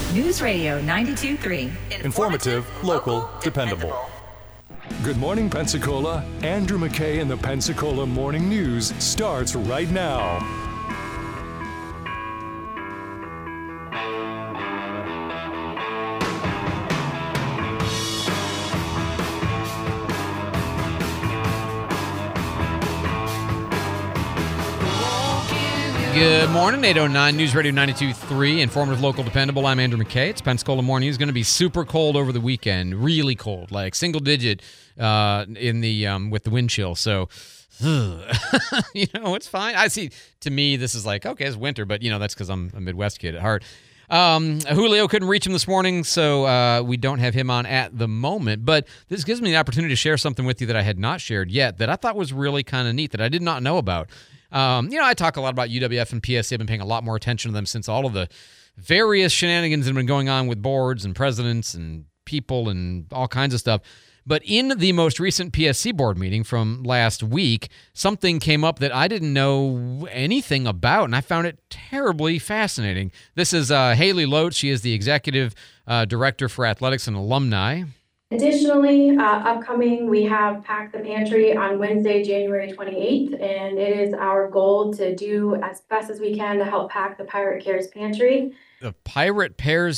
News Radio 92.3. Informative, local, dependable. Good morning, Pensacola. Andrew McKay and the Pensacola Morning News starts right now. Good morning, 809 News Radio 92.3, informative, local, dependable. I'm Andrew McKay. It's Pensacola Morning News. Going to be super cold over the weekend, really cold, like single digit in the with the wind chill. So, it's fine. I see. To me, this is like, okay, it's winter, but that's because I'm a Midwest kid at heart. Julio couldn't reach him this morning, so we don't have him on at the moment. But this gives me the opportunity to share something with you that I had not shared yet that I thought was really kind of neat that I did not know about. I talk a lot about UWF and PSC. I've been paying a lot more attention to them since all of the various shenanigans that have been going on with boards and presidents and people and all kinds of stuff. But in the most recent PSC board meeting from last week, something came up that I didn't know anything about, and I found it terribly fascinating. This is Haley Lote. She is the executive director for athletics and alumni. Additionally, upcoming, we have Pack the Pantry on Wednesday, January 28th, and it is our goal to do as best as we can to help pack the Pirate Cares Pantry. The Pirate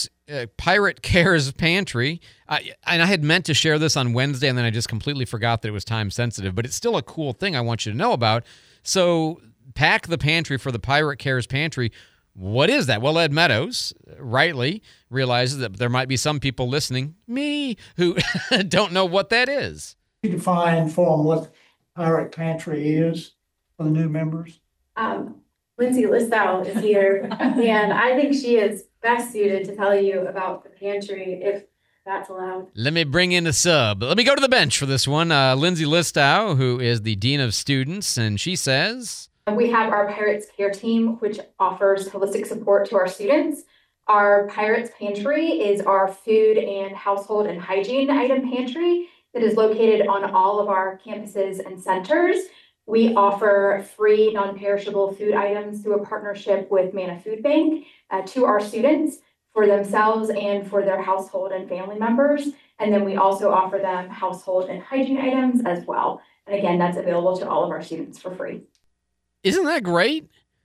Cares Pantry. And I had meant to share this on Wednesday, and then I just completely forgot that it was time sensitive, but it's still a cool thing I want you to know about. So Pack the Pantry for the Pirate Cares Pantry. What is that? Well, Ed Meadows rightly realizes that there might be some people listening, me, who don't know what that is. You define for them what Pirate Pantry is for the new members. Lindsay Listau is here, and I think she is best suited to tell you about the pantry, if that's allowed. Let me bring in a sub. Let me go to the bench for this one. Lindsay Listau, who is the Dean of Students, and she says... We have our Pirates Care team, which offers holistic support to our students. Our Pirates Pantry is our food and household and hygiene item pantry that is located on all of our campuses and centers. We offer free non-perishable food items through a partnership with Manna Food Bank to our students for themselves and for their household and family members. And then we also offer them household and hygiene items as well. And again, that's available to all of our students for free. Isn't that great?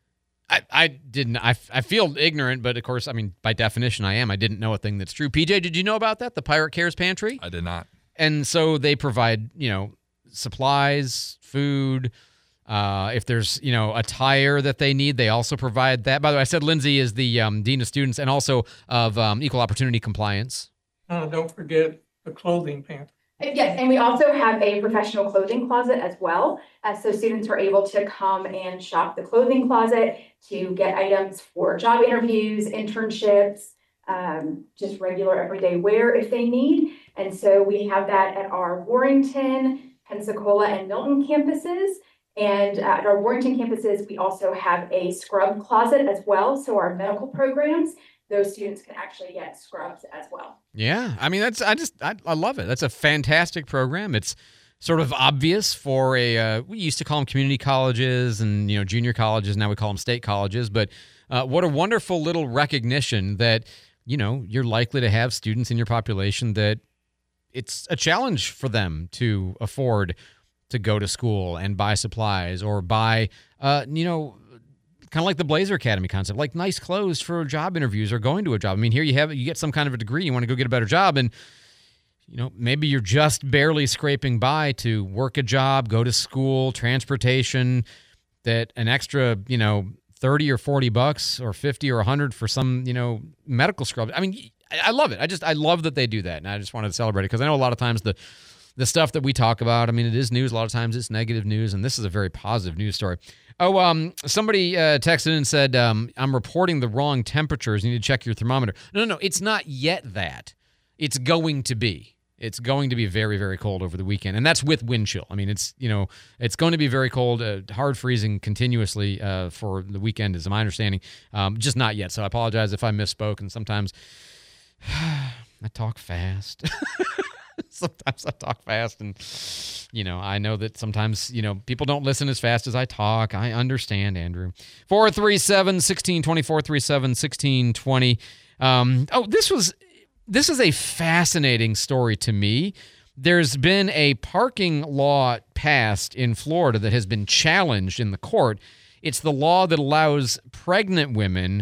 I didn't. I feel ignorant, but of course, I mean, by definition, I am. I didn't know a thing that's true. PJ, did you know about that? The Pirate Cares Pantry? I did not. And so they provide, supplies, food. If there's, attire that they need, they also provide that. By the way, I said Lindsay is the Dean of Students and also of Equal Opportunity Compliance. Don't forget the clothing pantry. Yes, and we also have a professional clothing closet as well. So students are able to come and shop the clothing closet to get items for job interviews, internships, just regular everyday wear if they need. And so we have that at our Warrington, Pensacola, and Milton campuses. And at our Warrington campuses, we also have a scrub closet as well. So our medical programs, those students can actually get scrubs as well. Yeah, I mean, I love it. That's a fantastic program. It's sort of obvious for we used to call them community colleges and, junior colleges. Now we call them state colleges. But what a wonderful little recognition that, you're likely to have students in your population that it's a challenge for them to afford to go to school and buy supplies or buy, kind of like the Blazer Academy concept, like nice clothes for job interviews or going to a job. I mean, here you get some kind of a degree, you want to go get a better job, and maybe you're just barely scraping by to work a job, go to school, transportation, that an extra, $30 or $40 or $50 or $100 for some, medical scrub. I mean, I love it. I love that they do that, and I just wanted to celebrate it because I know a lot of times the stuff that we talk about, I mean, it is news. A lot of times it's negative news, and this is a very positive news story. Oh, somebody texted and said, I'm reporting the wrong temperatures. You need to check your thermometer. No, it's not yet that. It's going to be. It's going to be very, very cold over the weekend, and that's with wind chill. I mean, it's going to be very cold, hard freezing continuously for the weekend is my understanding. Just not yet, so I apologize if I misspoke, and sometimes I talk fast. Sometimes I talk fast, and, I know that sometimes, people don't listen as fast as I talk. I understand, Andrew. 437-1620, 437-1620. This is a fascinating story to me. There's been a parking law passed in Florida that has been challenged in the court. It's the law that allows pregnant women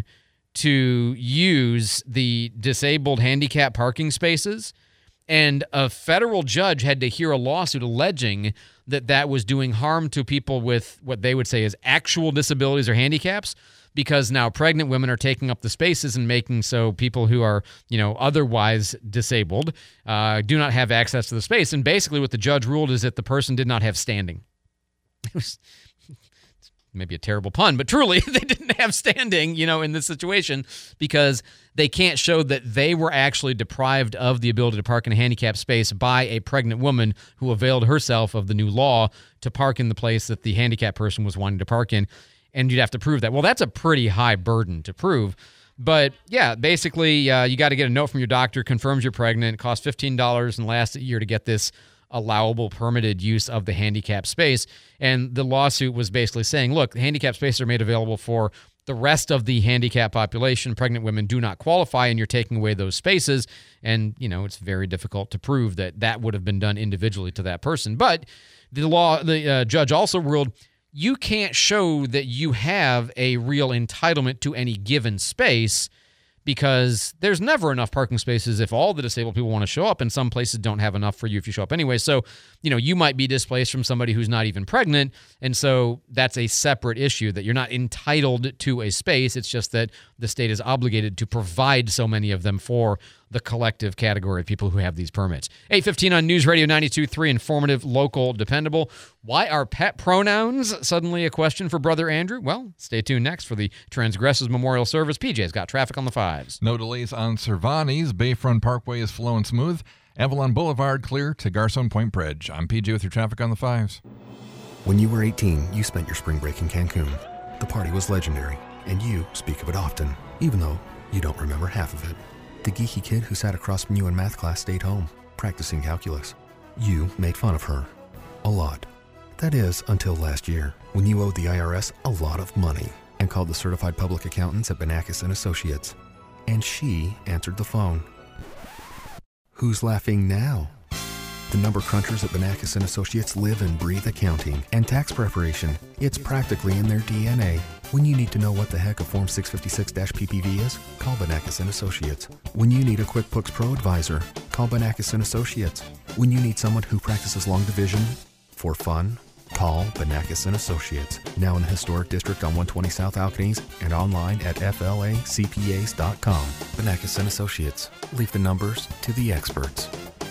to use the disabled handicap parking spaces. And a federal judge had to hear a lawsuit alleging that that was doing harm to people with what they would say is actual disabilities or handicaps, because now pregnant women are taking up the spaces and making so people who are, otherwise disabled do not have access to the space. And basically what the judge ruled is that the person did not have standing. It was maybe a terrible pun, but truly they didn't have standing, in this situation, because they can't show that they were actually deprived of the ability to park in a handicapped space by a pregnant woman who availed herself of the new law to park in the place that the handicapped person was wanting to park in. And you'd have to prove that. Well, that's a pretty high burden to prove. But yeah, basically, you got to get a note from your doctor, confirms you're pregnant. It costs $15 and lasts a year to get this allowable permitted use of the handicap space. And the lawsuit was basically saying, look, the handicap spaces are made available for the rest of the handicap population. Pregnant women do not qualify, and you're taking away those spaces. And, it's very difficult to prove that that would have been done individually to that person. But the judge also ruled you can't show that you have a real entitlement to any given space, because there's never enough parking spaces if all the disabled people want to show up, and some places don't have enough for you if you show up anyway. So, you might be displaced from somebody who's not even pregnant, and so that's a separate issue, that you're not entitled to a space. It's just that the state is obligated to provide so many of them for the collective category of people who have these permits. 8:15 on News Radio 92.3, informative, local, dependable. Why are pet pronouns suddenly a question for Brother Andrew? Well, stay tuned next for the Transgressors Memorial Service. PJ's got traffic on the 5s. No delays on Cervantes. Bayfront Parkway is flowing smooth. Avalon Boulevard clear to Garcon Point Bridge. I'm PJ with your traffic on the 5s. When you were 18, you spent your spring break in Cancun. The party was legendary, and you speak of it often, even though you don't remember half of it. The geeky kid who sat across from you in math class stayed home, practicing calculus. You made fun of her. A lot. That is, until last year, when you owed the IRS a lot of money and called the certified public accountants at Banakis & Associates. And she answered the phone. Who's laughing now? The number crunchers at Banakis & Associates live and breathe accounting and tax preparation. It's practically in their DNA. When you need to know what the heck a Form 656-PPV is, call Banakis & Associates. When you need a QuickBooks Pro advisor, call Banakis & Associates. When you need someone who practices long division for fun, call Banakis & Associates. Now in the historic district on 120 South Alcanese and online at flacpas.com. Banakis & Associates. Leave the numbers to the experts.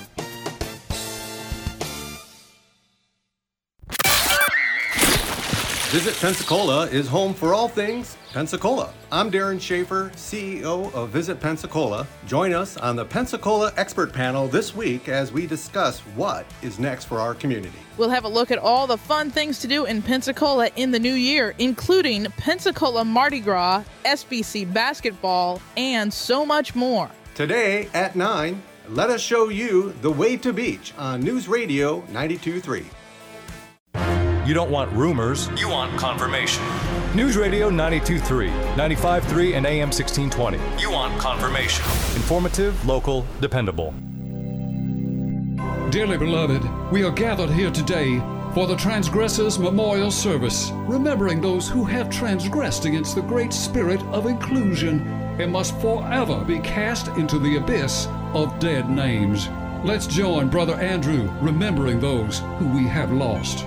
Visit Pensacola is home for all things Pensacola. I'm Darren Schaefer, CEO of Visit Pensacola. Join us on the Pensacola Expert Panel this week as we discuss what is next for our community. We'll have a look at all the fun things to do in Pensacola in the new year, including Pensacola Mardi Gras, SBC basketball, and so much more. Today at 9, let us show you the way to beach on News Radio 92.3. You don't want rumors, you want confirmation. News Radio 92.3, 95.3, and AM 1620. You want confirmation. Informative, local, dependable. Dearly beloved, we are gathered here today for the Transgressors Memorial Service, remembering those who have transgressed against the great spirit of inclusion and must forever be cast into the abyss of dead names. Let's join Brother Andrew remembering those who we have lost.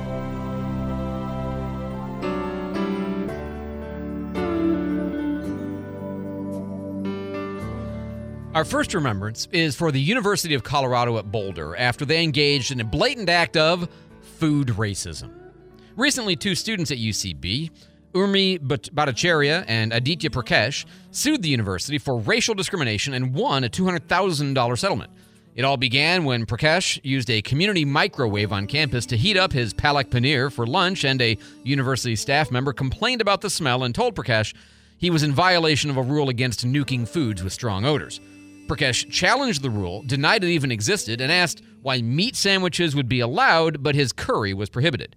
Our first remembrance is for the University of Colorado at Boulder after they engaged in a blatant act of food racism. Recently, two students at UCB, Urmi Bhattacharya and Aditya Prakash, sued the university for racial discrimination and won a $200,000 settlement. It all began when Prakash used a community microwave on campus to heat up his palak paneer for lunch, and a university staff member complained about the smell and told Prakash he was in violation of a rule against nuking foods with strong odors. Prakash challenged the rule, denied it even existed, and asked why meat sandwiches would be allowed, but his curry was prohibited.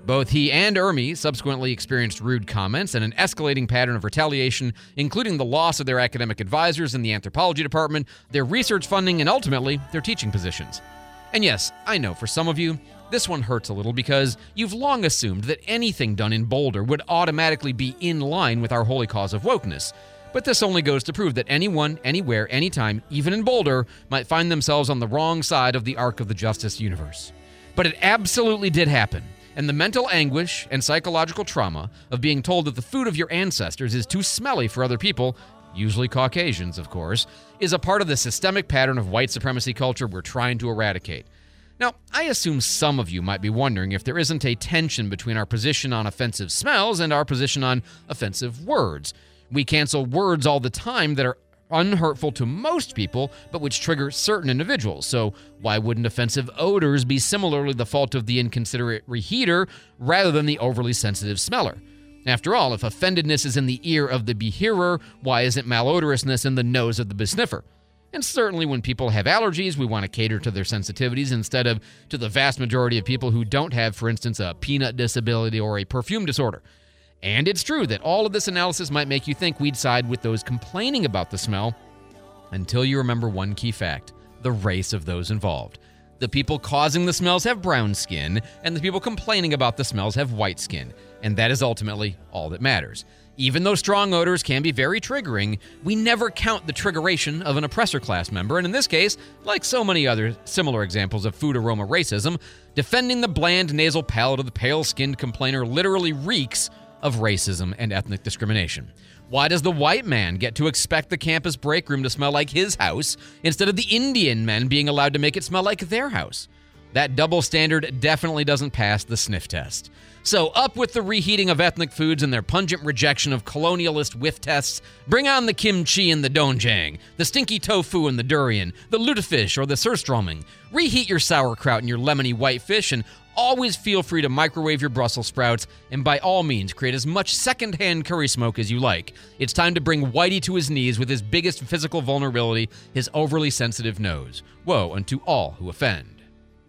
Both he and Ermi subsequently experienced rude comments and an escalating pattern of retaliation, including the loss of their academic advisors in the anthropology department, their research funding, and ultimately, their teaching positions. And yes, I know for some of you, this one hurts a little because you've long assumed that anything done in Boulder would automatically be in line with our holy cause of wokeness. But this only goes to prove that anyone, anywhere, anytime, even in Boulder, might find themselves on the wrong side of the arc of the justice universe. But it absolutely did happen. And the mental anguish and psychological trauma of being told that the food of your ancestors is too smelly for other people, usually Caucasians, of course, is a part of the systemic pattern of white supremacy culture we're trying to eradicate. Now, I assume some of you might be wondering if there isn't a tension between our position on offensive smells and our position on offensive words. We cancel words all the time that are unhurtful to most people, but which trigger certain individuals. So why wouldn't offensive odors be similarly the fault of the inconsiderate reheater rather than the overly sensitive smeller? After all, if offendedness is in the ear of the behearer, why isn't malodorousness in the nose of the besniffer? And certainly when people have allergies, we want to cater to their sensitivities instead of to the vast majority of people who don't have, for instance, a peanut disability or a perfume disorder. And it's true that all of this analysis might make you think we'd side with those complaining about the smell until you remember one key fact: the race of those involved. The people causing the smells have brown skin, and the people complaining about the smells have white skin. And that is ultimately all that matters. Even though strong odors can be very triggering, we never count the triggeration of an oppressor class member, and in this case, like so many other similar examples of food aroma racism, defending the bland nasal palate of the pale-skinned complainer literally reeks of racism and ethnic discrimination. Why does the white man get to expect the campus break room to smell like his house instead of the Indian men being allowed to make it smell like their house? That double standard definitely doesn't pass the sniff test. So up with the reheating of ethnic foods and their pungent rejection of colonialist whiff tests. Bring on the kimchi and the doenjang, the stinky tofu and the durian, the lutefisk or the surströmming. Reheat your sauerkraut and your lemony whitefish, and always feel free to microwave your Brussels sprouts, and by all means create as much secondhand curry smoke as you like. It's time to bring Whitey to his knees with his biggest physical vulnerability, his overly sensitive nose. Woe unto all who offend.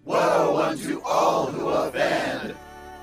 Woe unto all who offend.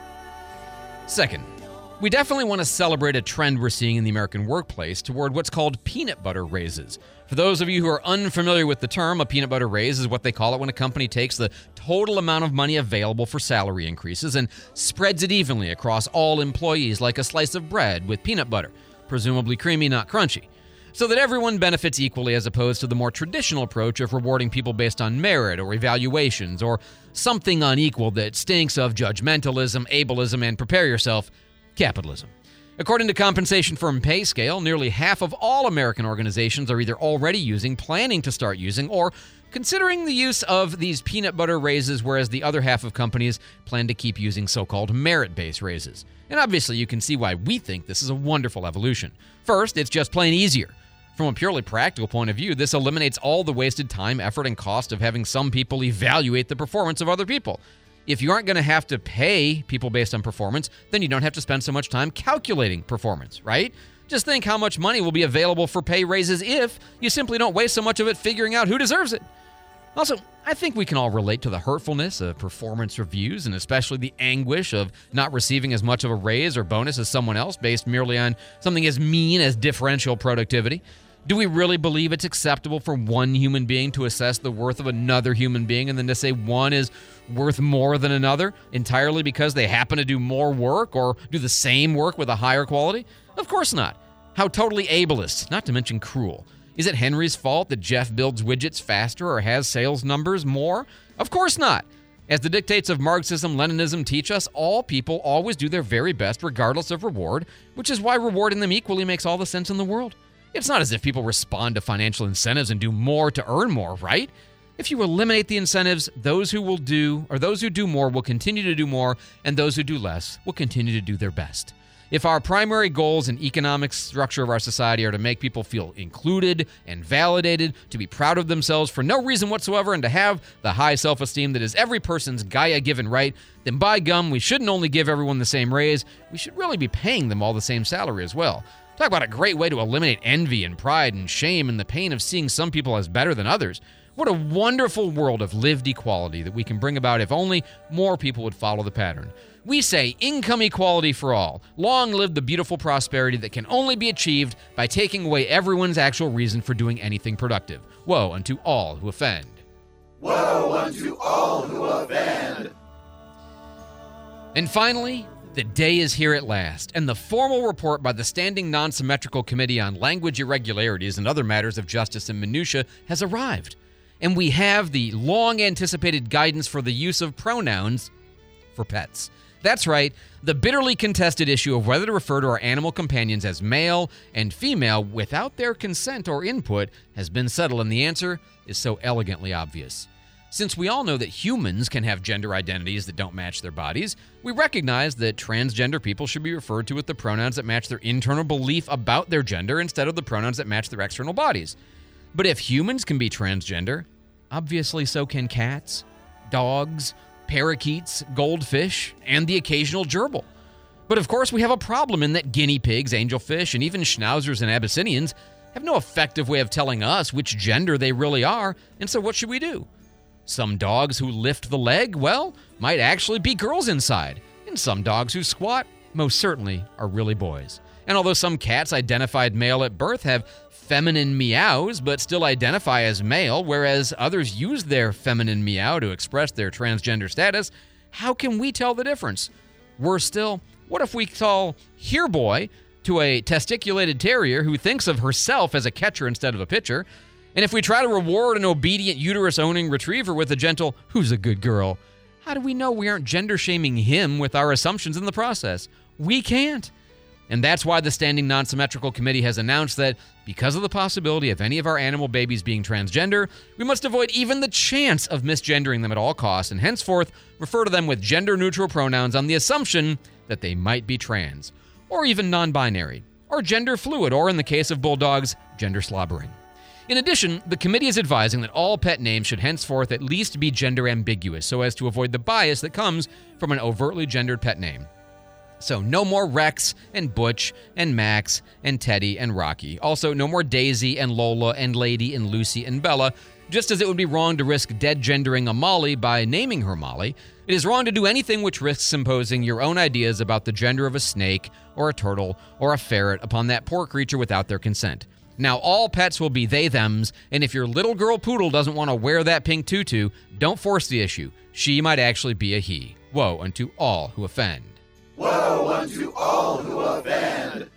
Second, we definitely want to celebrate a trend we're seeing in the American workplace toward what's called peanut butter raises. For those of you who are unfamiliar with the term, a peanut butter raise is what they call it when a company takes the total amount of money available for salary increases and spreads it evenly across all employees like a slice of bread with peanut butter, presumably creamy, not crunchy, so that everyone benefits equally, as opposed to the more traditional approach of rewarding people based on merit or evaluations or something unequal that stinks of judgmentalism, ableism, and prepare yourself, capitalism. According to compensation firm PayScale, nearly half of all American organizations are either already using, planning to start using, or considering the use of these peanut butter raises, whereas the other half of companies plan to keep using so-called merit-based raises. And obviously you can see why we think this is a wonderful evolution. First, it's just plain easier. From a purely practical point of view, this eliminates all the wasted time, effort, and cost of having some people evaluate the performance of other people. If you aren't going to have to pay people based on performance, then you don't have to spend so much time calculating performance, right? Just think how much money will be available for pay raises if you simply don't waste so much of it figuring out who deserves it. Also, I think we can all relate to the hurtfulness of performance reviews, and especially the anguish of not receiving as much of a raise or bonus as someone else based merely on something as mean as differential productivity. Do we really believe it's acceptable for one human being to assess the worth of another human being and then to say one is worth more than another entirely because they happen to do more work or do the same work with a higher quality? Of course not. How totally ableist, not to mention cruel. Is it Henry's fault that Jeff builds widgets faster or has sales numbers more? Of course not. As the dictates of Marxism, Leninism teach us, all people always do their very best regardless of reward, which is why rewarding them equally makes all the sense in the world. It's not as if people respond to financial incentives and do more to earn more, right? If you eliminate the incentives, those who do more will continue to do more, and those who do less will continue to do their best. If our primary goals and economic structure of our society are to make people feel included and validated, to be proud of themselves for no reason whatsoever, and to have the high self-esteem that is every person's Gaia-given right, then by gum, we shouldn't only give everyone the same raise, we should really be paying them all the same salary as well. Talk about a great way to eliminate envy and pride and shame and the pain of seeing some people as better than others. What a wonderful world of lived equality that we can bring about if only more people would follow the pattern. We say income equality for all. Long live the beautiful prosperity that can only be achieved by taking away everyone's actual reason for doing anything productive. Woe unto all who offend. Woe unto all who offend. And finally, the day is here at last, and the formal report by the Standing Non-Symmetrical Committee on Language Irregularities and Other Matters of Justice and Minutia has arrived. And we have the long-anticipated guidance for the use of pronouns for pets. That's right, the bitterly contested issue of whether to refer to our animal companions as male and female without their consent or input has been settled, and the answer is so elegantly obvious. Since we all know that humans can have gender identities that don't match their bodies, we recognize that transgender people should be referred to with the pronouns that match their internal belief about their gender instead of the pronouns that match their external bodies. But if humans can be transgender, obviously so can cats, dogs, parakeets, goldfish, and the occasional gerbil. But of course we have a problem in that guinea pigs, angelfish, and even schnauzers and Abyssinians have no effective way of telling us which gender they really are, and so what should we do? Some dogs who lift the leg, well, might actually be girls inside, and some dogs who squat most certainly are really boys. And although some cats identified male at birth have feminine meows but still identify as male, whereas others use their feminine meow to express their transgender status, how can we tell the difference? Worse still, what if we call here boy to a testiculated terrier who thinks of herself as a catcher instead of a pitcher? And if we try to reward an obedient uterus-owning retriever with a gentle, who's a good girl, how do we know we aren't gender-shaming him with our assumptions in the process? We can't. And that's why the Standing Non-Symmetrical Committee has announced that because of the possibility of any of our animal babies being transgender, we must avoid even the chance of misgendering them at all costs and henceforth refer to them with gender-neutral pronouns on the assumption that they might be trans, or even non-binary, or gender fluid, or in the case of bulldogs, gender slobbering. In addition, the committee is advising that all pet names should henceforth at least be gender ambiguous so as to avoid the bias that comes from an overtly gendered pet name. So no more Rex and Butch and Max and Teddy and Rocky. Also, no more Daisy and Lola and Lady and Lucy and Bella. Just as it would be wrong to risk dead gendering a Molly by naming her Molly, it is wrong to do anything which risks imposing your own ideas about the gender of a snake or a turtle or a ferret upon that poor creature without their consent. Now, all pets will be they-thems, and if your little girl poodle doesn't want to wear that pink tutu, don't force the issue. She might actually be a he. Woe unto all who offend. Woe unto all who offend.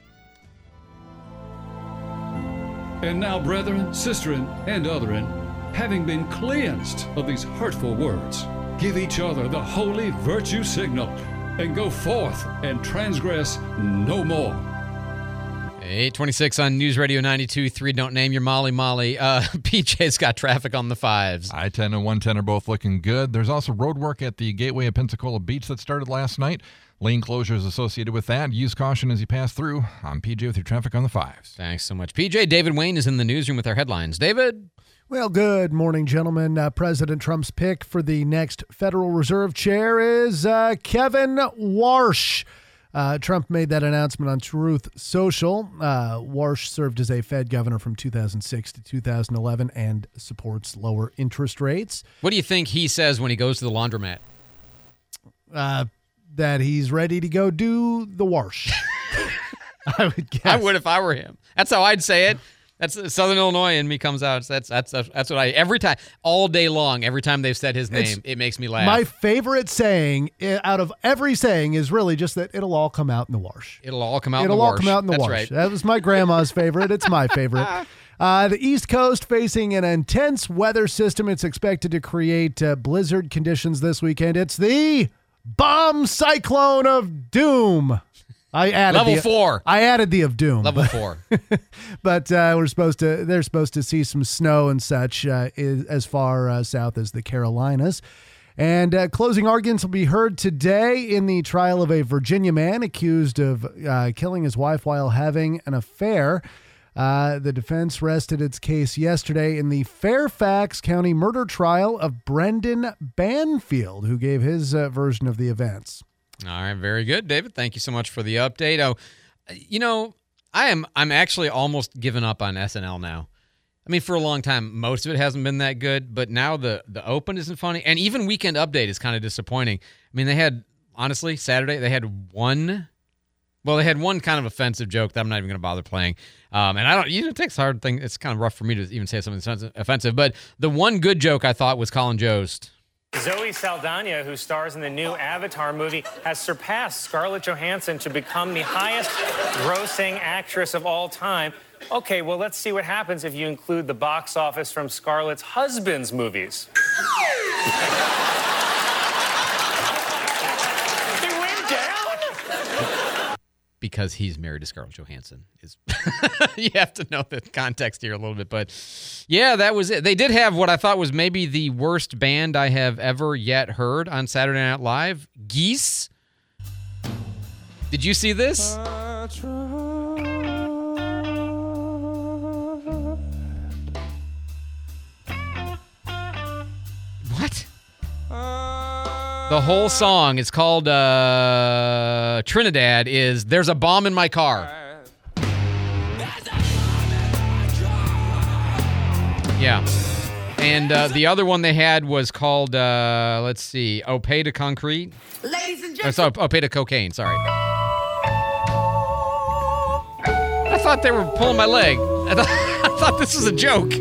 And now, brethren, sisterin, and otherin, having been cleansed of these hurtful words, give each other the holy virtue signal, and go forth and transgress no more. 826 on News Radio 92.3. Don't name your Molly. PJ's got traffic on the fives. I-10 and 110 are both looking good. There's also road work at the gateway of Pensacola Beach that started last night. Lane closures associated with that. Use caution as you pass through. I'm PJ with your traffic on the fives. Thanks so much, PJ. David Wayne is in the newsroom with our headlines. David? Well, good morning, gentlemen. President Trump's pick for the next Federal Reserve chair is Kevin Warsh. Trump made that announcement on Truth Social. Warsh served as a Fed governor from 2006 to 2011 and supports lower interest rates. What do you think he says when he goes to the laundromat? That he's ready to go do the Warsh. I would guess. I would if I were him. That's how I'd say it. That's Southern Illinois in me comes out. That's what I every time, all day long, every time they've said his name, it makes me laugh. My favorite saying out of every saying is really just that it'll all come out in the wash. It'll all come out in the wash. It'll all come out in the That's wash. right. That was my grandma's favorite. It's my favorite. The East Coast facing an intense weather system. It's expected to create blizzard conditions this weekend. It's the bomb cyclone of doom. I added Level 4. I added the of doom. Level 4. But they're supposed to see some snow and such as far south as the Carolinas. And closing arguments will be heard today in the trial of a Virginia man accused of killing his wife while having an affair. The defense rested its case yesterday in the Fairfax County murder trial of Brendan Banfield, who gave his version of the events. All right, very good, David. Thank you so much for the update. I'm actually almost given up on SNL now. I mean, for a long time, most of it hasn't been that good, but now the Open isn't funny, and even Weekend Update is kind of disappointing. I mean, they had, honestly, Saturday, they had one kind of offensive joke that I'm not even going to bother playing. And it takes a hard thing. It's kind of rough for me to even say something offensive, but the one good joke I thought was Colin Jost. Zoe Saldana, who stars in the new Avatar movie, has surpassed Scarlett Johansson to become the highest grossing actress of all time. Okay, well, let's see what happens if you include the box office from Scarlett's husband's movies. They went down? Because he's married to Scarlett Johansson. You have to know the context here a little bit. But, yeah, that was it. They did have what I thought was maybe the worst band I have ever yet heard on Saturday Night Live, Geese. Did you see this? What? The whole song, it's called Trinidad, is There's a Bomb in My Car. Yeah. And the other one they had was called, let's see, Au Pays de Concrete. Ladies and gentlemen. Au Pays de Cocaine, sorry. I thought they were pulling my leg. I thought this was a joke.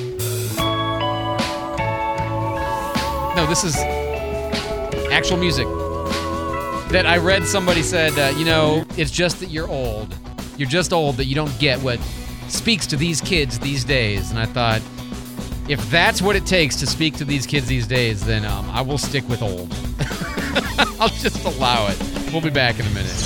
No, this is actual music that I read somebody said, it's just that you're old. You're just old that you don't get what speaks to these kids these days. And I thought, if that's what it takes to speak to these kids these days, then I will stick with old. I'll just allow it. We'll be back in a minute.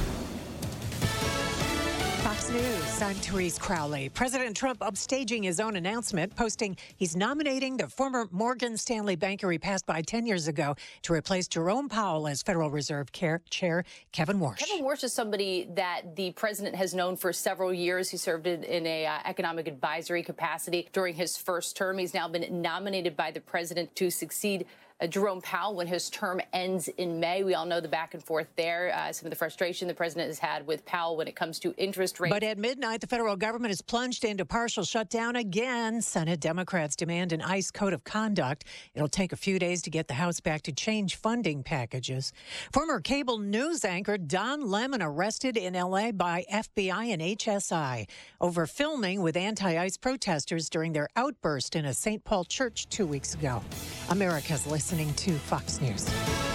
Fox News, I'm Therese Crowley. President Trump upstaging his own announcement, posting he's nominating the former Morgan Stanley banker he passed by 10 years ago to replace Jerome Powell as Federal Reserve Chair Kevin Warsh. Kevin Warsh is somebody that the president has known for several years. He served in a economic advisory capacity during his first term. He's now been nominated by the president to succeed Jerome Powell when his term ends in May. We all know the back and forth there, some of the frustration the president has had with Powell when it comes to interest rates. But at midnight, the federal government is plunged into partial shutdown again. Senate Democrats demand an ICE code of conduct. It'll take a few days to get the House back to change funding packages. Former cable news anchor Don Lemon arrested in L.A. by FBI and HSI over filming with anti-ICE protesters during their outburst in a St. Paul church 2 weeks ago. America's listening to Fox News.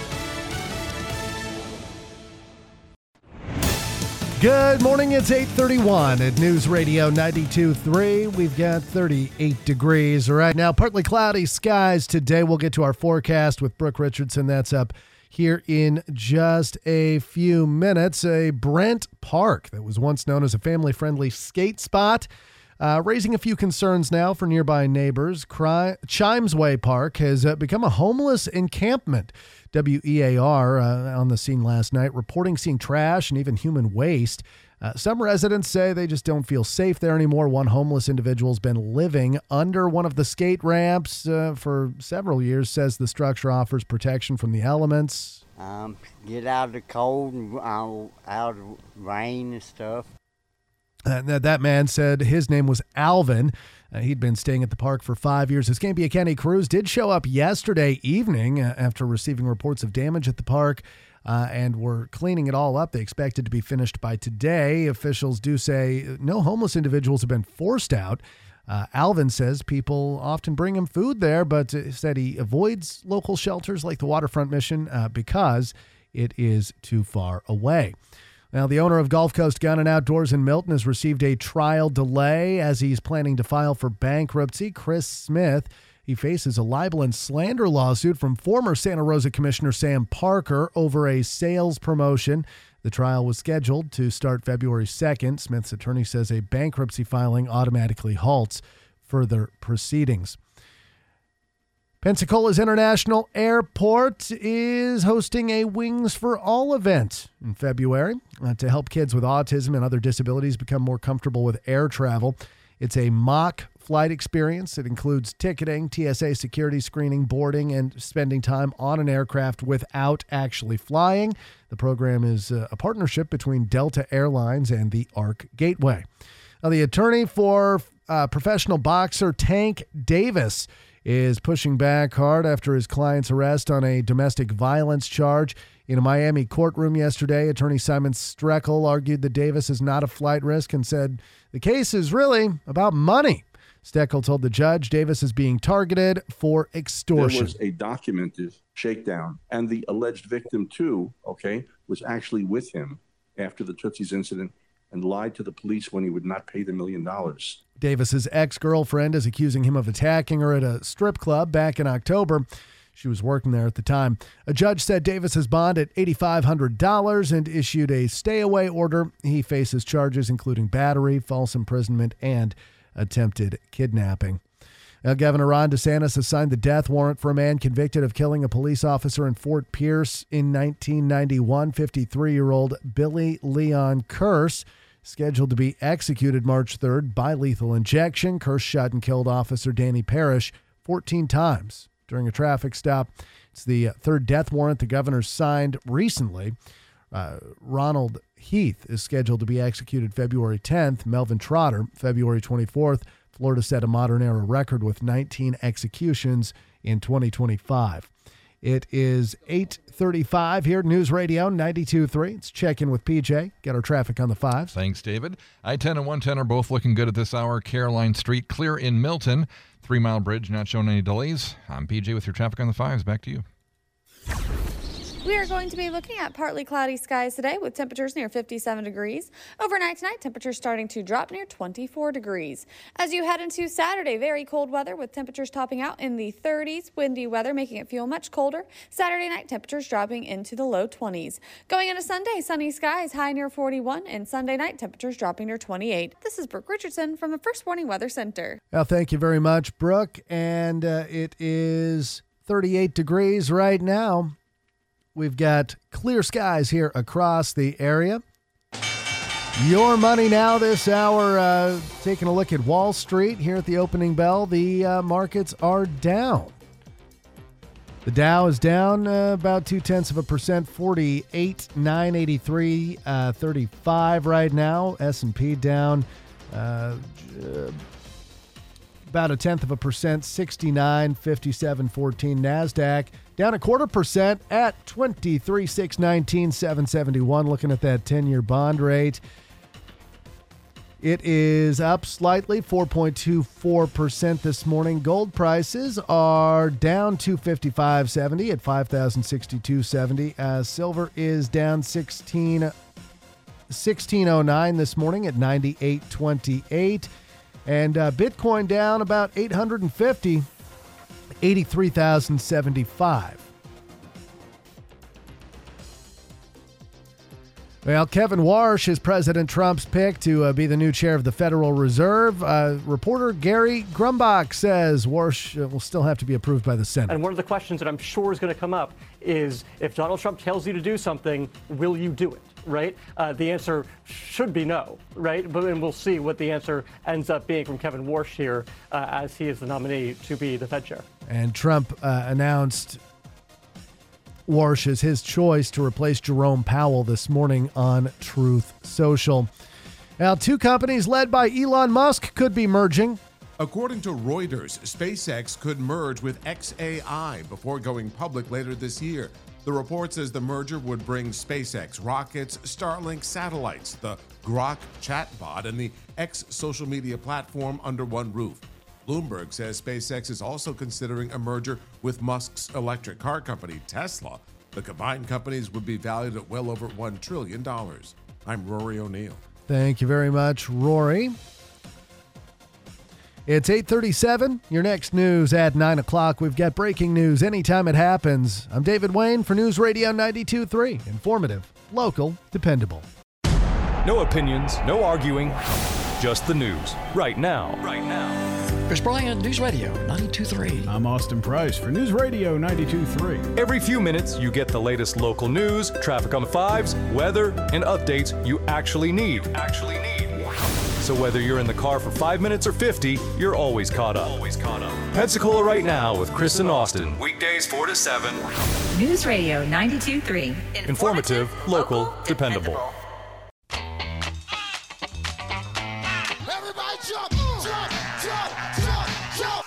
Good morning. It's 8:31 at News Radio 92.3. We've got 38 degrees right now. Partly cloudy skies today. We'll get to our forecast with Brooke Richardson. That's up here in just a few minutes. A Brent Park that was once known as a family-friendly skate spot, raising a few concerns now for nearby neighbors. Chimesway Park has become a homeless encampment. WEAR on the scene last night, reporting seeing trash and even human waste. Some residents say they just don't feel safe there anymore. One homeless individual's been living under one of the skate ramps for several years, says the structure offers protection from the elements. Get out of the cold and out of rain and stuff. That man said his name was Alvin. He'd been staying at the park for 5 years. Escambia County crews did show up yesterday evening after receiving reports of damage at the park and were cleaning it all up. They expected to be finished by today. Officials do say no homeless individuals have been forced out. Alvin says people often bring him food there, but said he avoids local shelters like the Waterfront Mission because it is too far away. Now, the owner of Gulf Coast Gun and Outdoors in Milton has received a trial delay as he's planning to file for bankruptcy. Chris Smith, he faces a libel and slander lawsuit from former Santa Rosa Commissioner Sam Parker over a sales promotion. The trial was scheduled to start February 2nd. Smith's attorney says a bankruptcy filing automatically halts further proceedings. Pensacola's International Airport is hosting a Wings for All event in February to help kids with autism and other disabilities become more comfortable with air travel. It's a mock flight experience. It includes ticketing, TSA security screening, boarding, and spending time on an aircraft without actually flying. The program is a partnership between Delta Airlines and the ARC Gateway. Now, the attorney for professional boxer Tank Davis is pushing back hard after his client's arrest on a domestic violence charge. In a Miami courtroom yesterday, attorney Simon Streckel argued that Davis is not a flight risk and said the case is really about money. Steckel told the judge Davis is being targeted for extortion. There was a documented shakedown, and the alleged victim, too, was actually with him after the Tootsie's incident and lied to the police when he would not pay the $1 million. Davis's ex-girlfriend is accusing him of attacking her at a strip club back in October. She was working there at the time. A judge set Davis's bond at $8,500 and issued a stay-away order. He faces charges including battery, false imprisonment, and attempted kidnapping. Now, Governor Ron DeSantis has signed the death warrant for a man convicted of killing a police officer in Fort Pierce in 1991, 53-year-old Billy Leon Kearse, scheduled to be executed March 3rd by lethal injection. Kearse shot and killed Officer Danny Parrish 14 times during a traffic stop. It's the third death warrant the governor signed recently. Ronald Heath is scheduled to be executed February 10th. Melvin Trotter, February 24th. Florida set a modern-era record with 19 executions in 2025. It is 8:35 here at News Radio 92.3. Let's check in with PJ. Get our traffic on the fives. Thanks, David. I-10 and 110 are both looking good at this hour. Caroline Street clear in Milton. 3 Mile Bridge not showing any delays. I'm PJ with your traffic on the fives. Back to you. We are going to be looking at partly cloudy skies today with temperatures near 57 degrees. Overnight tonight, temperatures starting to drop near 24 degrees. As you head into Saturday, very cold weather with temperatures topping out in the 30s. Windy weather making it feel much colder. Saturday night, temperatures dropping into the low 20s. Going into Sunday, sunny skies high near 41, and Sunday night, temperatures dropping near 28. This is Brooke Richardson from the First Warning Weather Center. Well, thank you very much, Brooke. And it is 38 degrees right now. We've got clear skies here across the area. Your money now this hour, taking a look at Wall Street here at the opening bell. The markets are down. The Dow is down about 0.2%, 48,983.35 right now. S&P down about 0.1%, 69,57.14. NASDAQ down 0.25% at 23,619,771. Looking at that 10-year bond rate, it is up slightly, 4.24% this morning. Gold prices are down $255.70 at $5,062.70. Silver is down $16.09 this morning at $98.28. And Bitcoin down about 850, 83,075. Well, Kevin Warsh is President Trump's pick to be the new chair of the Federal Reserve. Reporter Gary Grumbach says Warsh will still have to be approved by the Senate. And one of the questions that I'm sure is going to come up is, if Donald Trump tells you to do something, will you do it? Right? The answer should be no, right? And we'll see what the answer ends up being from Kevin Warsh here as he is the nominee to be the Fed chair. And Trump announced Warsh as his choice to replace Jerome Powell this morning on Truth Social. Now, two companies led by Elon Musk could be merging. According to Reuters, SpaceX could merge with xAI before going public later this year. The report says the merger would bring SpaceX rockets, Starlink satellites, the Grok chatbot, and the X social media platform under one roof. Bloomberg says SpaceX is also considering a merger with Musk's electric car company, Tesla. The combined companies would be valued at well over $1 trillion. I'm Rory O'Neill. Thank you very much, Rory. It's 8:37. Your next news at 9 o'clock. We've got breaking news anytime it happens. I'm David Wayne for News Radio 92.3. Informative, local, dependable. No opinions, no arguing, just the news. Right now. Chris Bryant, News Radio 92.3. I'm Austin Price for News Radio 92.3. Every few minutes, you get the latest local news, traffic on the fives, weather, and updates you actually need. So whether you're in the car for 5 minutes or 50, you're always caught up. Pensacola Right Now with Chris and Austin. Weekdays 4 to 7. News Radio 92.3. Informative, local, dependable. Everybody jump, jump, jump, jump, jump.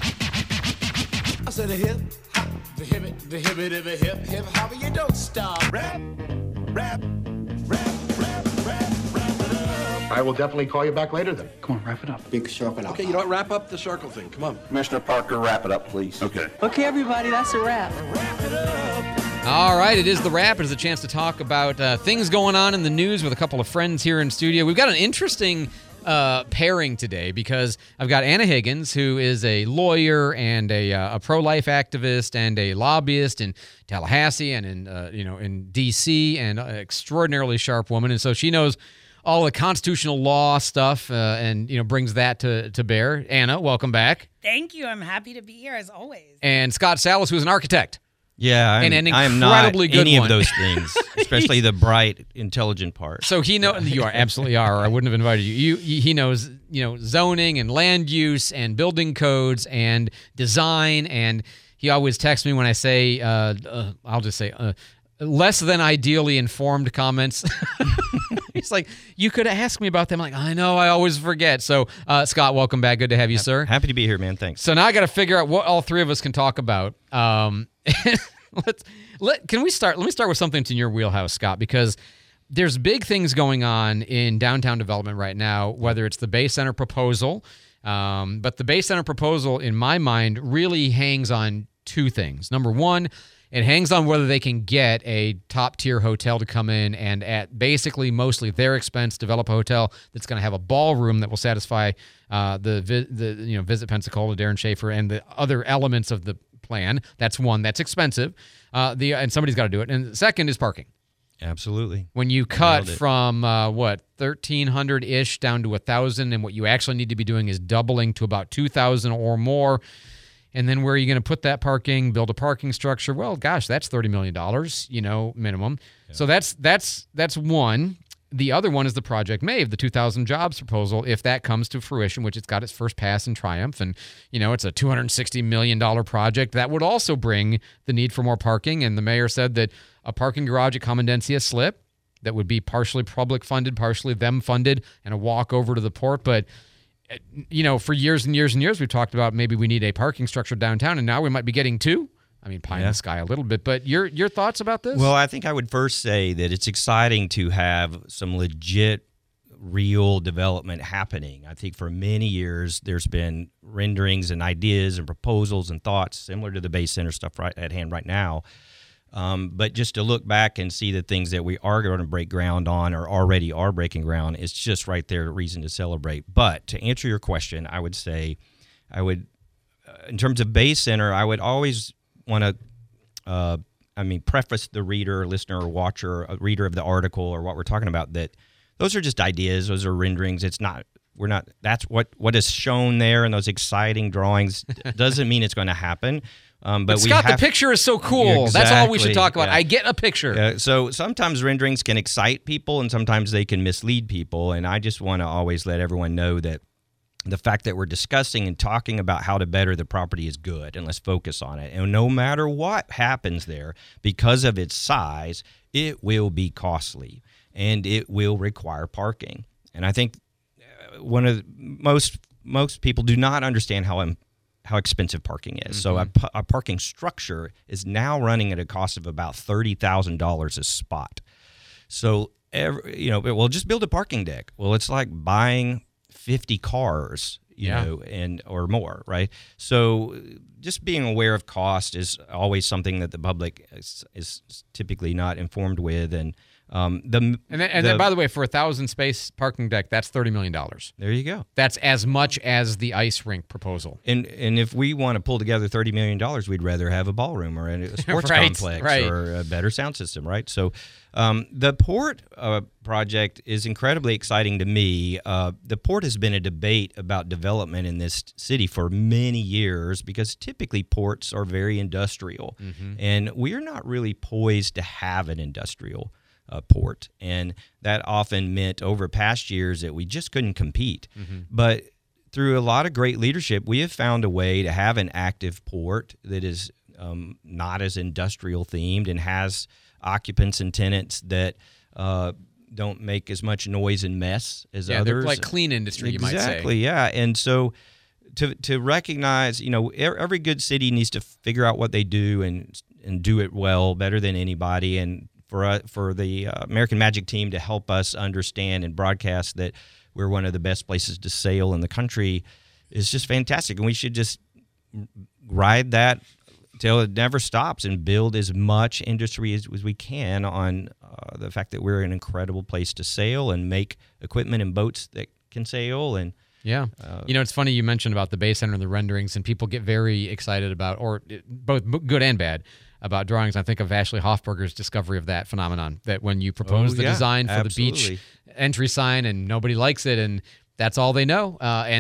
I said a hip, hop, the hip, the hip, hip, hip, hip, hop, you don't stop. Rap, rap, rap, rap, rap, rap it up. I will definitely call you back later then. Come on, wrap it up. Big circle. Okay, you know what? Wrap up the circle thing. Come on. Commissioner Parker, wrap it up, please. Okay. Okay, everybody, that's a wrap. All right, it is the wrap. It is a chance to talk about things going on in the news with a couple of friends here in studio. We've got an interesting pairing today because I've got Anna Higgins, who is a lawyer and a pro-life activist and a lobbyist in Tallahassee and in D.C. and an extraordinarily sharp woman, and so she knows all the constitutional law stuff and brings that to bear. Anna, welcome back. Thank you. I'm happy to be here as always. And Scott Salas, who's an architect. Yeah, I'm not any of those things, especially the bright, intelligent part. So he knows you absolutely are. Or I wouldn't have invited you. He knows zoning and land use and building codes and design. And he always texts me when I say I'll just say less than ideally informed comments. He's like, you could ask me about them. I'm like, I know, I always forget. So Scott, welcome back. Good to have you, sir. Happy to be here, man. Thanks. So now I got to figure out what all three of us can talk about. Let me start with something that's in your wheelhouse, Scott, because there's big things going on in downtown development right now, whether it's the Bay Center proposal, but the Bay Center proposal, in my mind, really hangs on two things. Number one, it hangs on whether they can get a top-tier hotel to come in and at basically mostly their expense develop a hotel that's going to have a ballroom that will satisfy the Visit Pensacola, Darren Schaefer, and the other elements of the plan. That's one. That's expensive. And somebody's got to do it. And the second is parking. Absolutely. When you cut from 1,300-ish down to 1,000, and what you actually need to be doing is doubling to about 2,000 or more. And then where are you going to put that parking? Build a parking structure? Well, gosh, that's $30 million, minimum. Yeah. So that's one. The other one is the Project Mave, the 2,000 jobs proposal. If that comes to fruition, which it's got its first pass in triumph, and it's a $260 million project, that would also bring the need for more parking. And the mayor said that a parking garage at Comandancia Slip that would be partially public funded, partially them funded, and a walk over to the port. But for years and years and years, we've talked about maybe we need a parking structure downtown, and now we might be getting two. I mean, pie in the sky a little bit, but your thoughts about this? Well, I think I would first say that it's exciting to have some legit, real development happening. I think for many years there's been renderings and ideas and proposals and thoughts similar to the Bay Center stuff right at hand right now. But just to look back and see the things that we are going to break ground on or already are breaking ground, it's just right there a reason to celebrate. But to answer your question, I would say in terms of Bay Center, I would always want to, preface the reader, listener, or watcher, a reader of the article or what we're talking about, that those are just ideas. Those are renderings. That's what is shown there in those exciting drawings doesn't mean it's going to happen. But Scott, the picture is so cool. Exactly, that's all we should talk about. Yeah. I get a picture. So sometimes renderings can excite people and sometimes they can mislead people. And I just want to always let everyone know that the fact that we're discussing and talking about how to better the property is good, and let's focus on it. And no matter what happens there, because of its size, it will be costly and it will require parking. And I think most people do not understand how expensive parking is. Mm-hmm. So a parking structure is now running at a cost of about $30,000 a spot. So just build a parking deck. Well, it's like buying 50 cars, or more, right? So just being aware of cost is always something that the public is typically not informed with, and then, by the way, for 1,000 space parking deck, that's $30 million. There you go. That's as much as the ice rink proposal. And if we want to pull together $30 million, we'd rather have a ballroom or a sports complex or a better sound system, right? So the port project is incredibly exciting to me. The port has been a debate about development in this city for many years because typically ports are very industrial, and we're not really poised to have an industrial port. And that often meant over past years that we just couldn't compete. But through a lot of great leadership, we have found a way to have an active port that is not as industrial themed and has occupants and tenants that don't make as much noise and mess as others. They're like clean industry, you might say. Exactly, yeah. And so to recognize, every good city needs to figure out what they do and do it well, better than anybody. And for the American Magic team to help us understand and broadcast that we're one of the best places to sail in the country is just fantastic. And we should just ride that till it never stops and build as much industry as we can on the fact that we're an incredible place to sail and make equipment and boats that can sail. And it's funny you mentioned about the Bay Center and the renderings, and people get very excited about, or both good and bad, about drawings. I think of Ashley Hoffberger's discovery of that phenomenon, that when you propose the design for the beach entry sign and nobody likes it, and that's all they know. I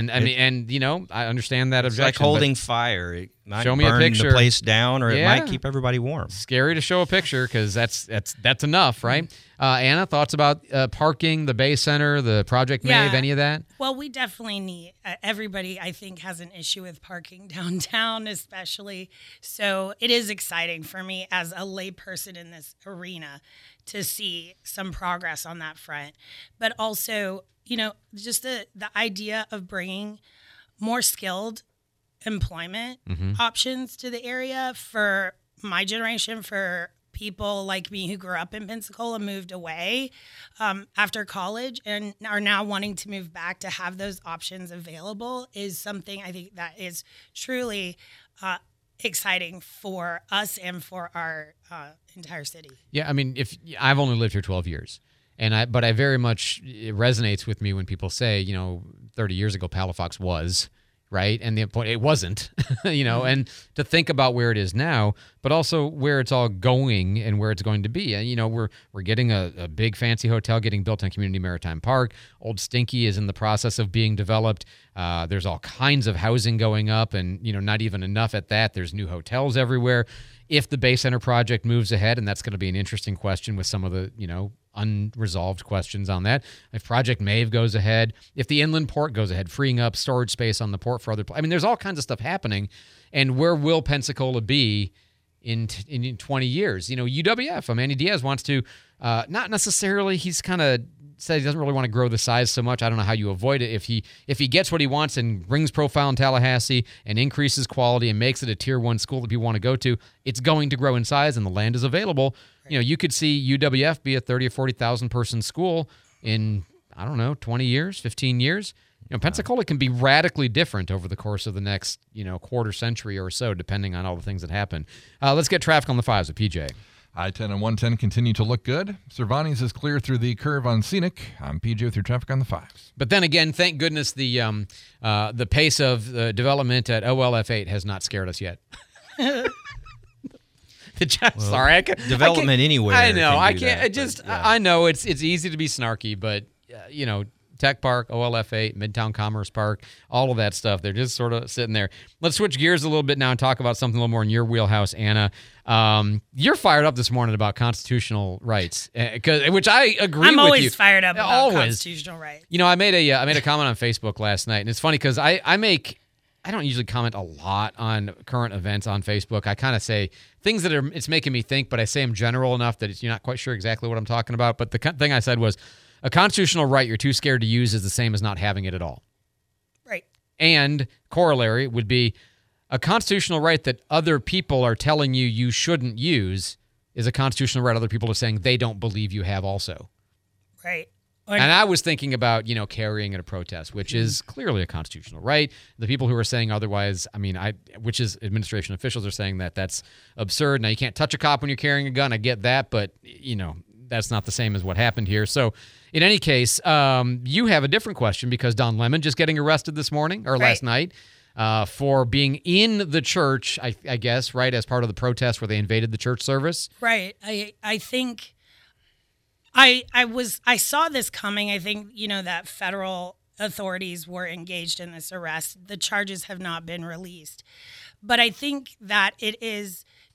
understand that objection. It's like holding fire. It might show me a burn picture. the place down, or it might keep everybody warm. Scary to show a picture because that's enough, right? Anna, thoughts about parking, the Bay Center, the Project Maeve, any of that? Well, we definitely need, everybody I think has an issue with parking downtown especially. So it is exciting for me as a layperson in this arena to see some progress on that front. But also, just the idea of bringing more skilled employment options to the area for my generation, for people like me who grew up in Pensacola, moved away after college and are now wanting to move back, to have those options available is something I think that is truly exciting for us and for our entire city. Yeah, I mean, if I've only lived here 12 years. But I very much, it resonates with me when people say, 30 years ago, Palafox was, right? And the point, it wasn't, and to think about where it is now, but also where it's all going and where it's going to be. And, we're getting a big fancy hotel getting built on Community Maritime Park. Old Stinky is in the process of being developed. There's all kinds of housing going up, and, not even enough at that. There's new hotels everywhere. If the Bay Center project moves ahead, and that's going to be an interesting question with some of the, unresolved questions on that. If Project Maeve goes ahead, if the inland port goes ahead, freeing up storage space on the port for other, there's all kinds of stuff happening. And where will Pensacola be in 20 years? UWF, Manny Diaz wants to, not necessarily, he's kind of said he doesn't really want to grow the size so much. I don't know how you avoid it. If he gets what he wants and brings profile in Tallahassee and increases quality and makes it a tier 1 school that people want to go to, it's going to grow in size and the land is available. Right. You could see UWF be a 30 or 40,000 person school in, 20 years, 15 years. Pensacola can be radically different over the course of the next, quarter century or so, depending on all the things that happen. Let's get traffic on the 5s with PJ. I-10 and 110 continue to look good. Cervantes is clear through the curve on Scenic. I'm PJ with your traffic on the 5s. But then again, thank goodness the pace of the development at OLF8 has not scared us yet. Sorry, development anywhere. I know. I can't. That, I know it's easy to be snarky, but Tech Park, OLF8, Midtown Commerce Park, all of that stuff. They're just sort of sitting there. Let's switch gears a little bit now and talk about something a little more in your wheelhouse, Anna. You're fired up this morning about constitutional rights, which I agree with you. I'm always fired up about constitutional rights. I made a comment on Facebook last night, and it's funny because I don't usually comment a lot on current events on Facebook. I kind of say things that it's making me think, but I say them general enough that you're not quite sure exactly what I'm talking about. But the thing I said was, a constitutional right you're too scared to use is the same as not having it at all. Right. And corollary would be a constitutional right that other people are telling you shouldn't use is a constitutional right other people are saying they don't believe you have also. Right. And I was thinking about, carrying at a protest, which is clearly a constitutional right. The people who are saying otherwise, which is administration officials are saying that that's absurd. Now, you can't touch a cop when you're carrying a gun. I get that, but, that's not the same as what happened here. So, in any case, you have a different question because Don Lemon just getting arrested this morning or last night for being in the church, I guess, right, as part of the protest where they invaded the church service. Right. I think I saw this coming. I think, that federal authorities were engaged in this arrest. The charges have not been released. But I think that it is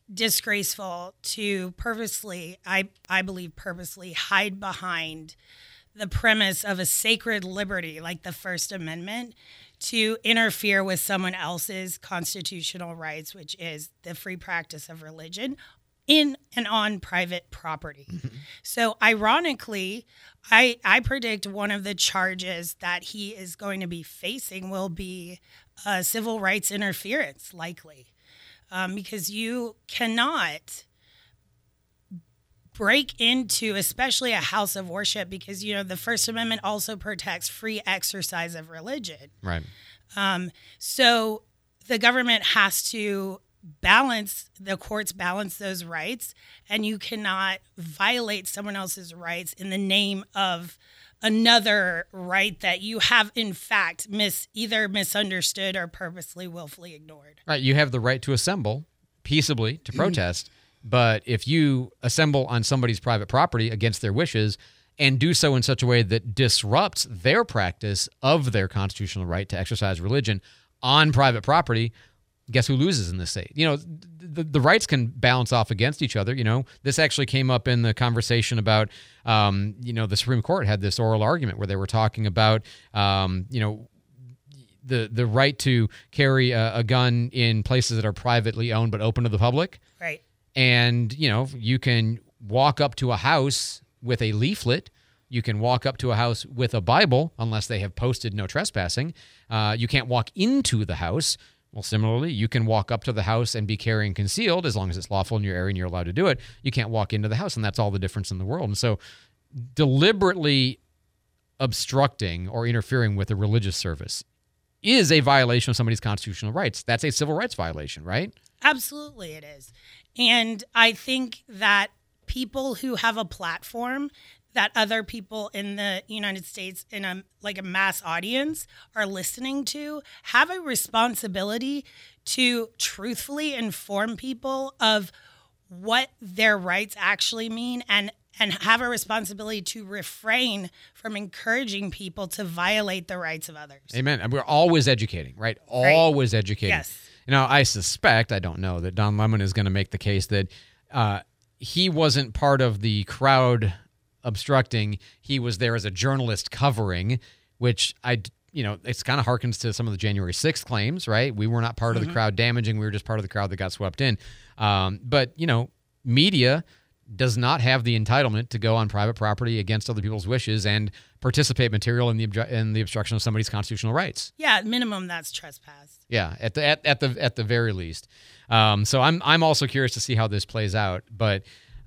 disgraceful to purposely, I believe purposely, hide behind the premise of a sacred liberty like the First Amendment to interfere with someone else's constitutional rights, which is the free practice of religion in and on private property. So ironically, I predict one of the charges that he is going to be facing will be civil rights interference, likely, because you cannot break into, especially a house of worship, because, you know, the First Amendment also protects free exercise of religion. Right. So the government has to the courts balance those rights, and you cannot violate someone else's rights in the name of another right that you have, in fact, either misunderstood or purposely, willfully ignored. Right. You have the right to assemble peaceably to protest. But if you assemble on somebody's private property against their wishes and do so in such a way that disrupts their practice of their constitutional right to exercise religion on private property, guess who loses in this state? You know, the rights can balance off against each other. You know, this actually came up in the conversation about, you know, the Supreme Court had this oral argument where they were talking about, you know, the right to carry a gun in places that are privately owned but open to the public. Right. And, you know, you can walk up to a house with a leaflet. You can walk up to a house with a Bible, unless they have posted no trespassing. You can't walk into the house. Well, similarly, you can walk up to the house and be carrying concealed as long as it's lawful in your area and you're allowed to do it. You can't walk into the house, and that's all the difference in the world. And so deliberately obstructing or interfering with a religious service is a violation of somebody's constitutional rights. That's a civil rights violation, right? Absolutely it is. And I think that people who have a platform that other people in the United States in a mass audience are listening to have a responsibility to truthfully inform people of what their rights actually mean and have a responsibility to refrain from encouraging people to violate the rights of others. Amen. And we're always educating, right? Always educating. Yes. You know, I suspect, I don't know, that Don Lemon is going to make the case that he wasn't part of the crowd obstructing. He was there as a journalist covering, which it's kind of harkens to some of the January 6th claims, right? We were not part of the crowd damaging. We were just part of the crowd that got swept in. But, you know, media does not have the entitlement to go on private property against other people's wishes and participate material in the obstruction of somebody's constitutional rights. Yeah, at minimum, that's trespass. Yeah, at the very least. So I'm also curious to see how this plays out. But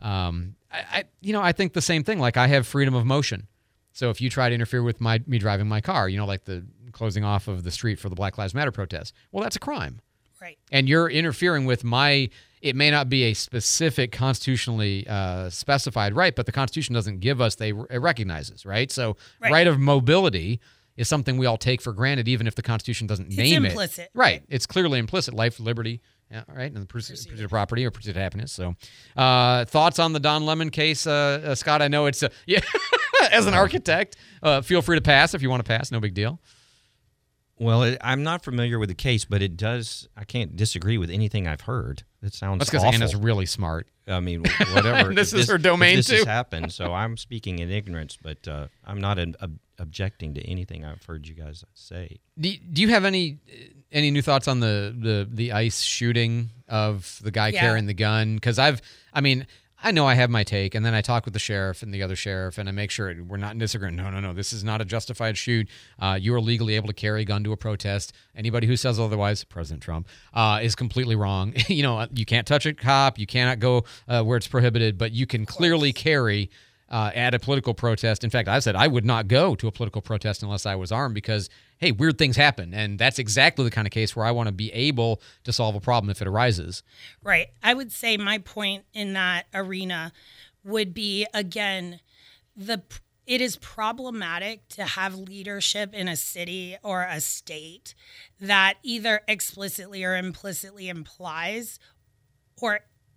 I think the same thing. Like, I have freedom of motion. So if you try to interfere with me driving my car, you know, like the closing off of the street for the Black Lives Matter protest, well, that's a crime. Right. And you're interfering with it may not be a specific constitutionally specified right, but the Constitution doesn't give us, it recognizes, right? So right of mobility is something we all take for granted, even if the Constitution doesn't name it. It's implicit. Right. It's clearly implicit. Life, liberty, yeah, right, and the pursuit of property or pursuit of happiness. So thoughts on the Don Lemon case, Scott? I know it's, as an architect, feel free to pass if you want to pass. No big deal. Well, I'm not familiar with the case, but I can't disagree with anything I've heard. It sounds That's because Anna's really smart. I mean, whatever. This is her domain, this too. has happened, so I'm speaking in ignorance, but I'm not objecting to anything I've heard you guys say. Do you have any new thoughts on the ICE shooting of the guy carrying the gun? Because I know I have my take, and then I talk with the sheriff and the other sheriff, and I make sure we're not in disagreement. No, this is not a justified shoot. You are legally able to carry a gun to a protest. Anybody who says otherwise, President Trump, is completely wrong. You know, you can't touch a cop. You cannot go where it's prohibited, but you can clearly carry at a political protest. In fact, I said I would not go to a political protest unless I was armed because, hey, weird things happen. And that's exactly the kind of case where I want to be able to solve a problem if it arises. Right. I would say my point in that arena would be, again, it is problematic to have leadership in a city or a state that either explicitly or implicitly implies or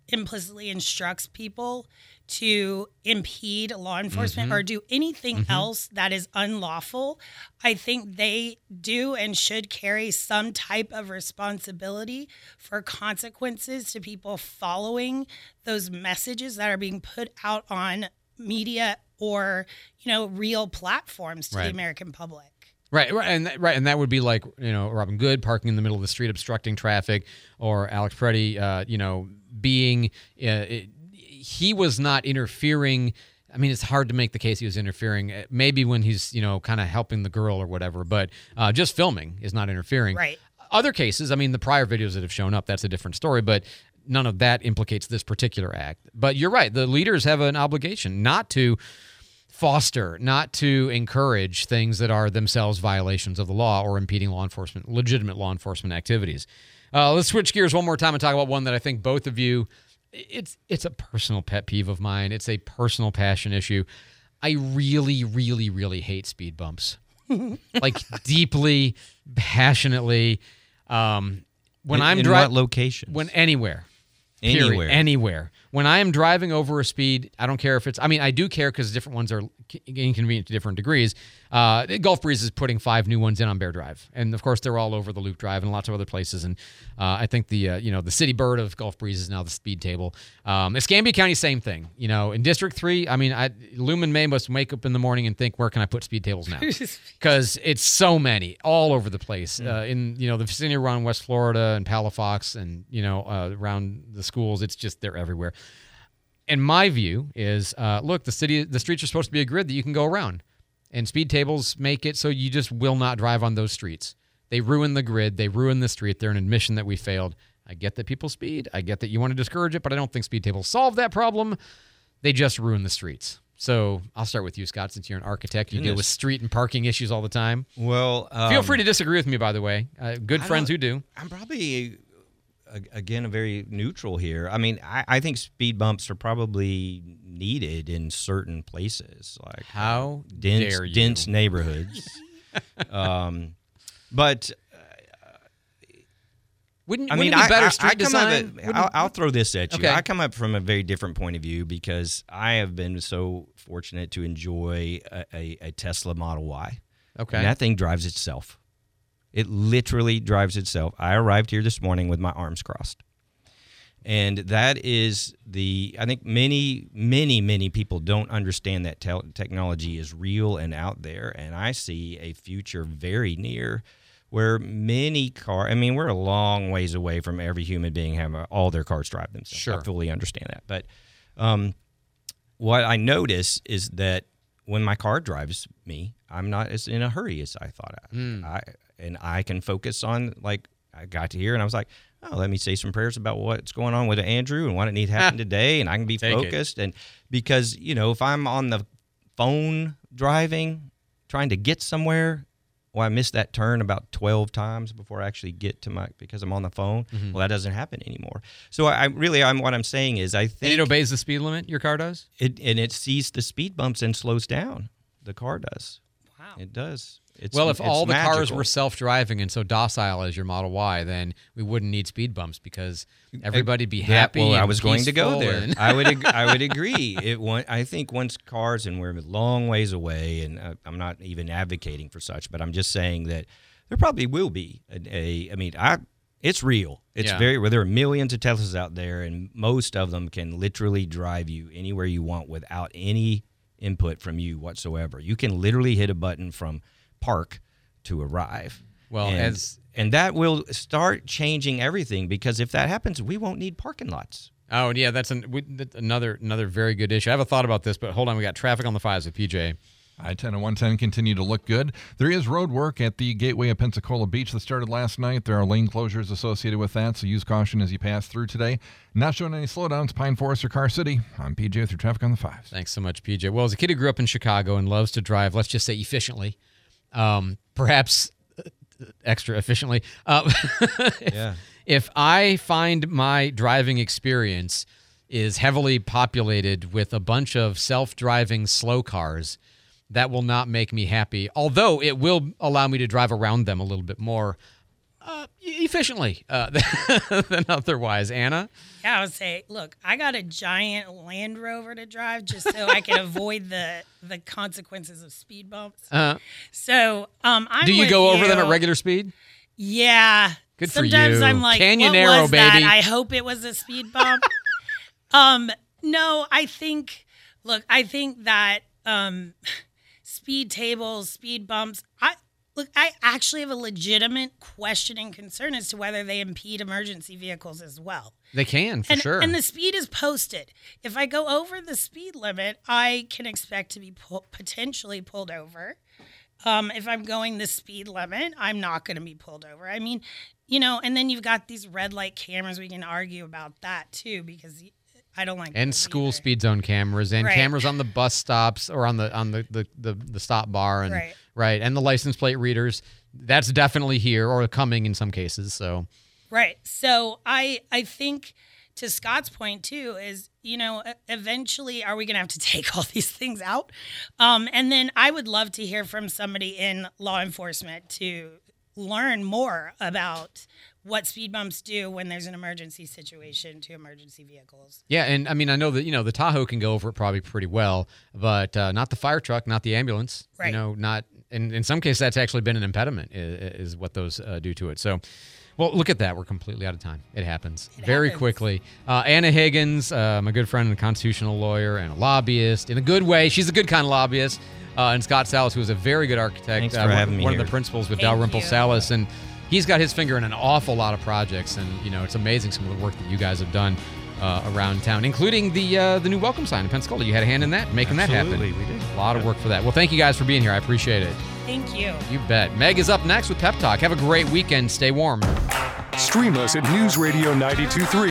implicitly instructs people to impede law enforcement or do anything else that is unlawful, I think they do and should carry some type of responsibility for consequences to people following those messages that are being put out on media or, real platforms to the American public. Right, and that would be like Robin Good parking in the middle of the street obstructing traffic, or Alex Preddy, being he was not interfering. I mean, it's hard to make the case he was interfering. Maybe when he's kind of helping the girl or whatever, but just filming is not interfering. Right. Other cases, I mean, the prior videos that have shown up, that's a different story, but none of that implicates this particular act. But you're right, the leaders have an obligation not to foster, not to encourage things that are themselves violations of the law or impeding legitimate law enforcement activities. Let's switch gears one more time and talk about one that I think both of you, it's a personal pet peeve of mine. It's a personal passion issue. I really, really, really hate speed bumps. Like deeply, passionately. When I'm driving, what locations? Anywhere. Anywhere. When I am driving over a speed, I don't care if it's, I do care because different ones are inconvenient to different degrees. Gulf Breeze is putting 5 new ones in on Bear Drive. And of course, they're all over the Loop Drive and lots of other places. And I think the city bird of Gulf Breeze is now the speed table. Escambia County, same thing. In District 3, Lumen May must wake up in the morning and think, where can I put speed tables now? Because it's so many all over the place. In the vicinity around West Florida and Palafox and, around the schools, it's just, they're everywhere. And my view is, look, the streets are supposed to be a grid that you can go around. And speed tables make it so you just will not drive on those streets. They ruin the grid. They ruin the street. They're an admission that we failed. I get that people speed. I get that you want to discourage it, but I don't think speed tables solve that problem. They just ruin the streets. So I'll start with you, Scott, since you're an architect. You deal with street and parking issues all the time. Well, feel free to disagree with me, by the way. Good friends who do. I'm probably, again, a very neutral here. I think speed bumps are probably needed in certain places, like how dense neighborhoods. But wouldn't it be better street design? I'll throw this at you. Okay. I come up from a very different point of view because I have been so fortunate to enjoy a Tesla Model Y. Okay, and that thing drives itself. It literally drives itself. I arrived here this morning with my arms crossed. And that is I think many, many, many people don't understand that technology is real and out there. And I see a future very near where many we're a long ways away from every human being having all their cars drive themselves. Sure. I fully understand that. But what I notice is that when my car drives me, I'm not as in a hurry as I thought. And I can focus on, like, I got to here and I was like, oh, let me say some prayers about what's going on with Andrew and what it needs to happen today, and I can be focused. And because, if I'm on the phone driving, trying to get somewhere, I missed that turn about 12 times before I actually get to because I'm on the phone. Mm-hmm. Well, that doesn't happen anymore. So what I'm saying is I think. And it obeys the speed limit, your car does? It sees the speed bumps and slows down. The car does. Wow. It does. If all the cars were self-driving and so docile as your Model Y, then we wouldn't need speed bumps because everybody'd be happy. Well, and I was going to go there. and- I would agree. I think once cars, and we're a long ways away, and I'm not even advocating for such, but I'm just saying that there probably will be it's real. It's there are millions of Teslas out there, and most of them can literally drive you anywhere you want without any input from you whatsoever. You can literally hit a button from park to arrive. Well, and that will start changing everything, because if that happens, we won't need parking lots. Oh, yeah, that's another very good issue. I have a thought about this, but hold on. We got traffic on the 5s with PJ. I-10 and 110 continue to look good. There is road work at the gateway of Pensacola Beach that started last night. There are lane closures associated with that, so use caution as you pass through today. Not showing any slowdowns, Pine Forest or Car City. I'm PJ with your traffic on the 5s. Thanks so much, PJ. Well, as a kid who grew up in Chicago and loves to drive, let's just say efficiently, perhaps extra efficiently. If I find my driving experience is heavily populated with a bunch of self-driving slow cars, that will not make me happy, although it will allow me to drive around them a little bit more. efficiently than otherwise. Anna? Yeah, I would say, look, I got a giant Land Rover to drive just so I can avoid the consequences of speed bumps. So I'm Do you with go over you. them at regular speed? Yeah. Good for Sometimes you. I'm like, Can you what narrow, was that? baby? I hope it was a speed bump. No, I think that speed tables, speed bumps, I actually have a legitimate question and concern as to whether they impede emergency vehicles as well. They can, for sure. And the speed is posted. If I go over the speed limit, I can expect to be potentially pulled over. If I'm going the speed limit, I'm not going to be pulled over. I mean, and then you've got these red light cameras. We can argue about that too, because I don't like. And school speed zone cameras and Right. cameras on the bus stops or on the stop bar and Right. and the license plate readers. That's definitely here or coming in some cases. So Right. So I think, to Scott's point too, is, eventually are we going to have to take all these things out? And then I would love to hear from somebody in law enforcement to learn more about what speed bumps do when there's an emergency situation to emergency vehicles. yeah, and I mean I know that the Tahoe can go over it probably pretty well, but not the fire truck, not the ambulance. Right. Not in some cases that's actually been an impediment is what those do to it. So. Well, look at that. We're completely out of time. It happens very quickly. Anna Higgins, my good friend and a constitutional lawyer and a lobbyist in a good way. She's a good kind of lobbyist. And Scott Salas, who is a very good architect. Thanks for having me one here. of the principals with Dalrymple Salas. And he's got his finger in an awful lot of projects. And, it's amazing some of the work that you guys have done around town, including the new welcome sign in Pensacola. You had a hand in that, making that happen. Absolutely, we did. A lot of work for that. Well, thank you guys for being here. I appreciate it. Thank you. You bet. Meg is up next with Pep Talk. Have a great weekend. Stay warm. Stream us at News Radio 92.3.